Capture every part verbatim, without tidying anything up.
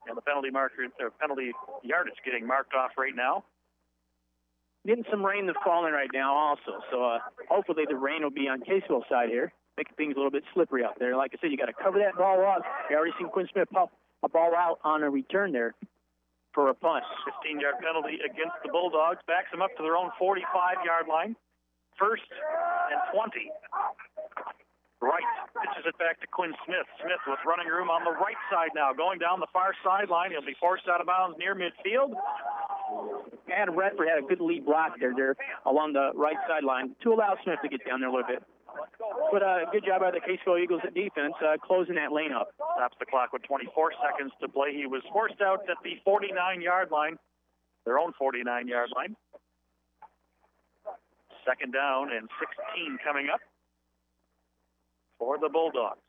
And the penalty marker, or penalty yardage getting marked off right now. Getting some rain that's falling right now also. So uh, hopefully the rain will be on Caseville's side here, making things a little bit slippery out there. Like I said, you got to cover that ball up. You already seen Quinn Smith pop a ball out on a return there for a punt. fifteen-yard penalty against the Bulldogs. Backs them up to their own forty-five-yard line. First and twenty. Right. Pitches it back to Quinn Smith. Smith with running room on the right side now. Going down the far sideline. He'll be forced out of bounds near midfield. And Redford had a good lead block there, there along the right sideline to allow Smith to get down there a little bit. But uh, good job by the Caseville Eagles at defense, uh, closing that lane up. Stops the clock with twenty-four seconds to play. He was forced out at the forty-nine-yard line, their own forty-nine-yard line. Second down and sixteen coming up for the Bulldogs.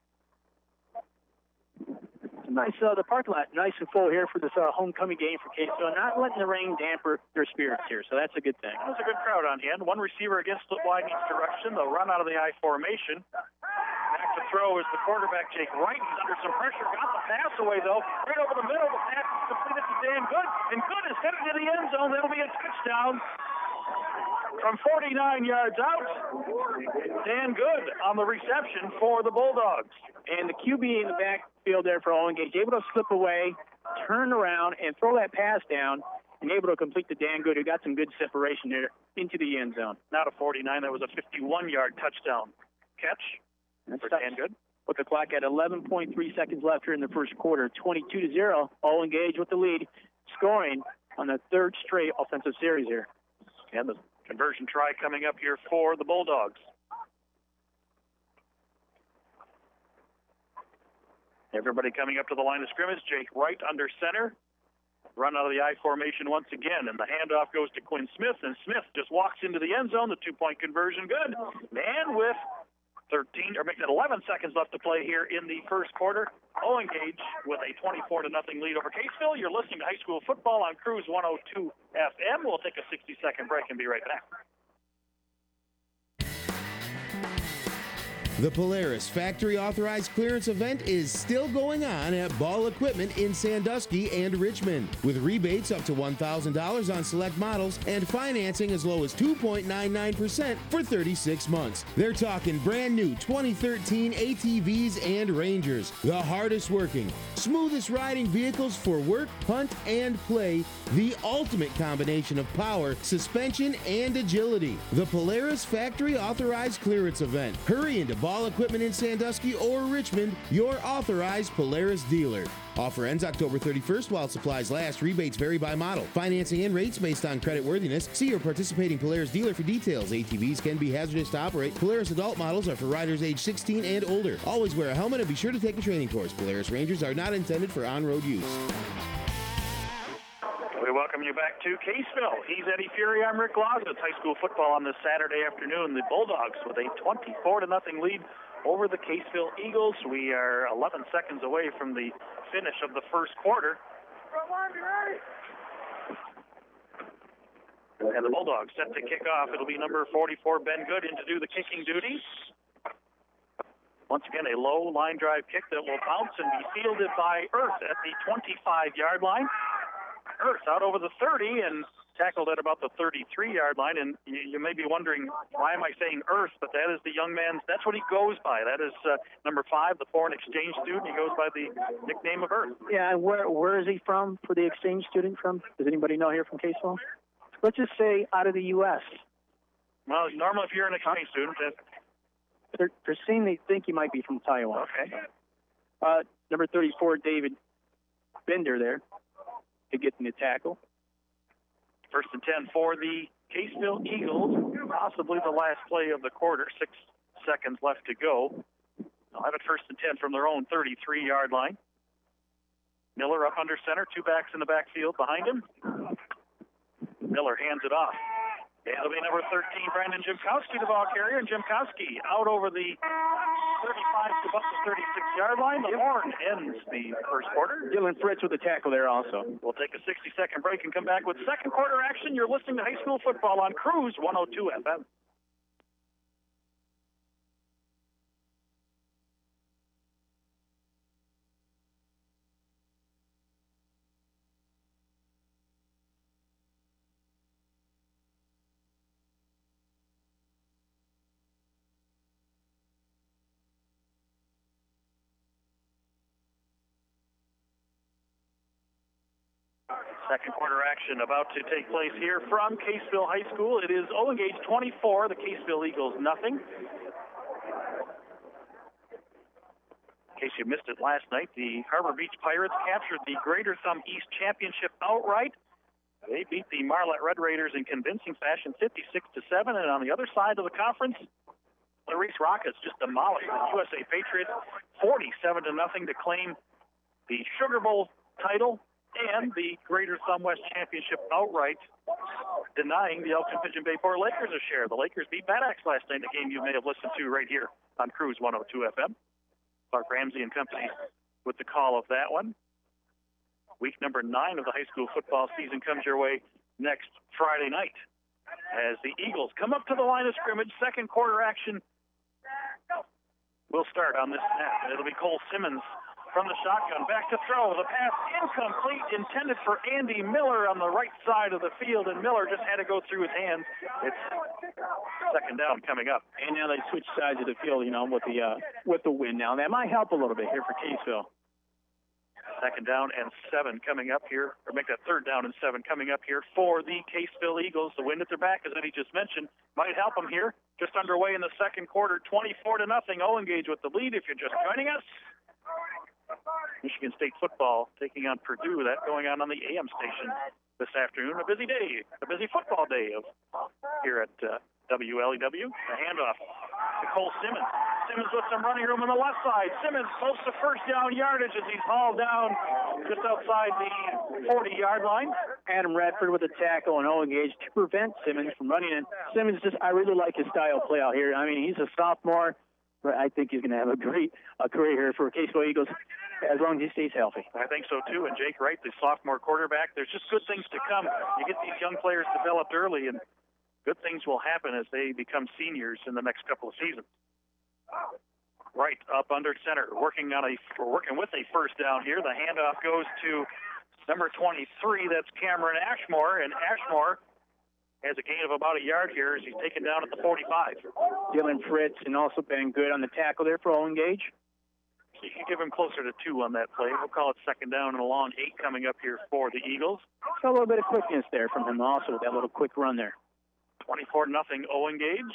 Nice, uh, the parking lot nice and full here for this uh, homecoming game for Caseville. Not letting the rain damper their spirits here, so that's a good thing. There's a good crowd on hand. One receiver against the wide east direction. They'll run out of the I formation. Back to throw is the quarterback, Jake Wright. He's under some pressure. Got the pass away, though. Right over the middle. The pass is completed to Dan Good. And Good is headed to the end zone. That'll be a touchdown. From forty-nine yards out, Dan Good on the reception for the Bulldogs. And the Q B in the backfield there for Owen Gage, able to slip away, turn around, and throw that pass down, and able to complete the Dan Good, who got some good separation there into the end zone. Not a forty-nine, that was a fifty-one-yard touchdown catch That's for tough. Dan Good. With the clock at eleven point three seconds left here in the first quarter, twenty-two to zero. Owen Gage with the lead, scoring on the third straight offensive series here. And the conversion try coming up here for the Bulldogs. Everybody coming up to the line of scrimmage. Jake Wright under center. Run out of the I formation once again, and the handoff goes to Quinn Smith, and Smith just walks into the end zone. The two-point conversion good. And with thirteen, or make it eleven seconds left to play here in the first quarter, Owen Gage with a twenty-four to nothing lead over Caseville. You're listening to high school football on Cruise one oh two F M. We'll take a sixty-second break and be right back. The Polaris Factory Authorized Clearance event is still going on at Ball Equipment in Sandusky and Richmond, with rebates up to one thousand dollars on select models and financing as low as two point nine nine percent for thirty-six months. They're talking brand new twenty thirteen A T Vs and Rangers, the hardest working, smoothest riding vehicles for work, hunt, and play, the ultimate combination of power, suspension, and agility. The Polaris Factory Authorized Clearance event. Hurry into Ball Equipment in Sandusky or Richmond, your authorized Polaris dealer. Offer ends October thirty-first while supplies last. Rebates vary by model. Financing and rates based on credit worthiness. See your participating Polaris dealer for details. A T Vs can be hazardous to operate. Polaris adult models are for riders age sixteen and older. Always wear a helmet and be sure to take a training course. Polaris Rangers are not intended for on-road use. We welcome you back to Caseville. He's Eddie Fury. I'm Rick Laws. It's high school football on this Saturday afternoon. The Bulldogs with a twenty-four to nothing lead over the Caseville Eagles. We are eleven seconds away from the finish of the first quarter. And the Bulldogs set to kick off. It'll be number forty-four, Ben Good, in to do the kicking duties. Once again, a low line drive kick that will bounce and be fielded by Earth at the twenty-five-yard line. Earth out over the thirty and tackled at about the thirty-three-yard line. And you, you may be wondering, why am I saying Earth? But that is the young man's, that's what he goes by. That is uh, number five, the foreign exchange student. He goes by the nickname of Earth. Yeah, and where where is he from for the exchange student from? Does anybody know here from Caseville? Let's just say out of the U S Well, normally if you're an exchange student, that, They're, they're saying they think he might be from Taiwan. okay. Uh, number thirty-four, David Bender there to get in the tackle. First and ten for the Caseville Eagles. Possibly the last play of the quarter. Six seconds left to go. They'll have it first and ten from their own thirty-three-yard line. Miller up under center. Two backs in the backfield behind him. Miller hands it off. It'll be number thirteen, Brandon Jimkowski, the ball carrier, and Jimkowski out over the thirty-five to about the thirty-six-yard line. The horn ends the first quarter. Dylan Fritz with the tackle there also. We'll take a sixty-second break and come back with second quarter action. You're listening to high school football on Cruise one oh two F M. Second quarter action about to take place here from Caseville High School. It is Owen Gage twenty-four, the Caseville Eagles nothing. In case you missed it last night, the Harbor Beach Pirates captured the Greater Thumb East Championship outright. They beat the Marlette Red Raiders in convincing fashion, fifty-six to seven. And on the other side of the conference, the Reese Rockets just demolished the U S A Patriots, forty-seven to nothing, to claim the Sugar Bowl title and the Greater Thumb West Championship outright, denying the Elkton Pigeon Bay Port Lakers a share. The Lakers beat Bad Axe last night, a game you may have listened to right here on Cruise one oh two F M. Clark Ramsey and company with the call of that one. Week number nine of the high school football season comes your way next Friday night as the Eagles come up to the line of scrimmage. Second quarter action will start on this snap. It'll be Cole Simmons from the shotgun, back to throw. The pass incomplete, intended for Andy Miller on the right side of the field, and Miller just had to go through his hands. It's second down coming up. And now they switch sides of the field, you know, with the uh, with the wind now. That might help a little bit here for Caseville. Second down and seven coming up here, or make that third down and seven coming up here for the Caseville Eagles. The wind at their back, as Eddie just mentioned, might help them here. Just underway in the second quarter, twenty-four to nothing. Owen Gage with the lead. If you're just joining us, Michigan State football taking on Purdue. That going on on the A M station this afternoon. A busy day, a busy football day of here at uh, W L E W. The handoff to Cole Simmons. Simmons with some running room on the left side. Simmons close to first down yardage as he's hauled down just outside the forty-yard line. Adam Radford with a tackle and Owen Gage to prevent Simmons from running in. Simmons, just I really like his style play out here. I mean, he's a sophomore. But I think he's going to have a great uh, career here for Caseville Eagles as long as he stays healthy. I think so, too. And Jake Wright, the sophomore quarterback, there's just good things to come. You get these young players developed early, and good things will happen as they become seniors in the next couple of seasons. Wright up under center, working on a working with a first down here. The handoff goes to number twenty-three. That's Cameron Ashmore, and Ashmore has a gain of about a yard here as he's taken down at the forty-five. Dylan Fritz and also been good on the tackle there for Owen Gage. So you can give him closer to two on that play. We'll call it second down and a long eight coming up here for the Eagles. So a little bit of quickness there from him also with that little quick run there. twenty-four nothing Owen Gage.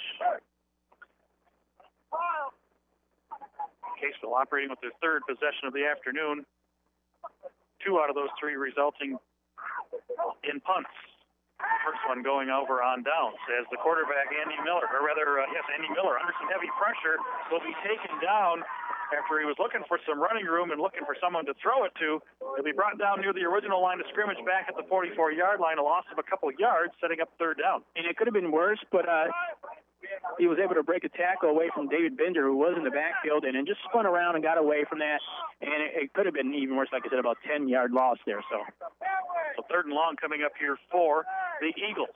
Caseville operating with their third possession of the afternoon. Two out of those three resulting in punts. First one going over on downs as the quarterback, Andy Miller, or rather, uh, yes, Andy Miller, under some heavy pressure, will be taken down after he was looking for some running room and looking for someone to throw it to. He'll be brought down near the original line of scrimmage back at the forty-four-yard line, a loss of a couple of yards, setting up third down. And it could have been worse, but uh, he was able to break a tackle away from David Bender, who was in the backfield, and then just spun around and got away from that. And it, it could have been even worse, like I said, about ten-yard loss there. So. so third and long coming up here for the Eagles.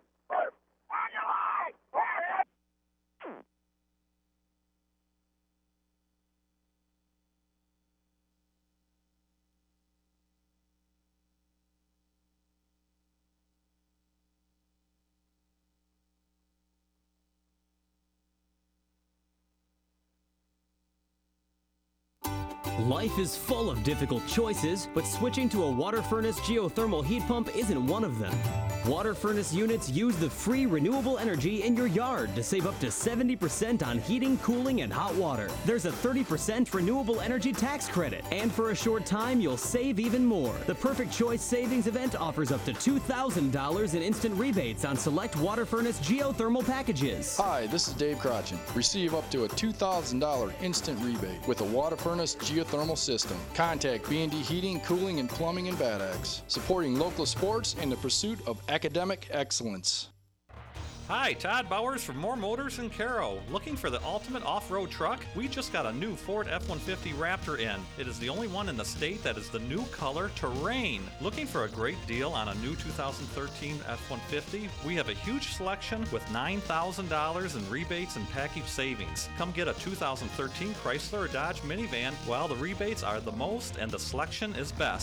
Life is full of difficult choices, but switching to a water furnace geothermal heat pump isn't one of them. Water furnace units use the free renewable energy in your yard to save up to seventy percent on heating, cooling, and hot water. There's a thirty percent renewable energy tax credit, and for a short time, you'll save even more. The Perfect Choice Savings Event offers up to two thousand dollars in instant rebates on select water furnace geothermal packages. Hi, this is Dave Crotchin. Receive up to a two thousand dollars instant rebate with a water furnace geothermal system. Contact B and D Heating, Cooling, and Plumbing in Bad Axe, supporting local sports in the pursuit of academic excellence. Hi, Todd Bowers from More Motors in Caro. Looking for the ultimate off-road truck? We just got a new Ford F one fifty Raptor in. It is the only one in the state that is the new color Terrain. Looking for a great deal on a new two thousand thirteen F one fifty? We have a huge selection with nine thousand dollars in rebates and package savings. Come get a two thousand thirteen Chrysler or Dodge minivan while the rebates are the most and the selection is best.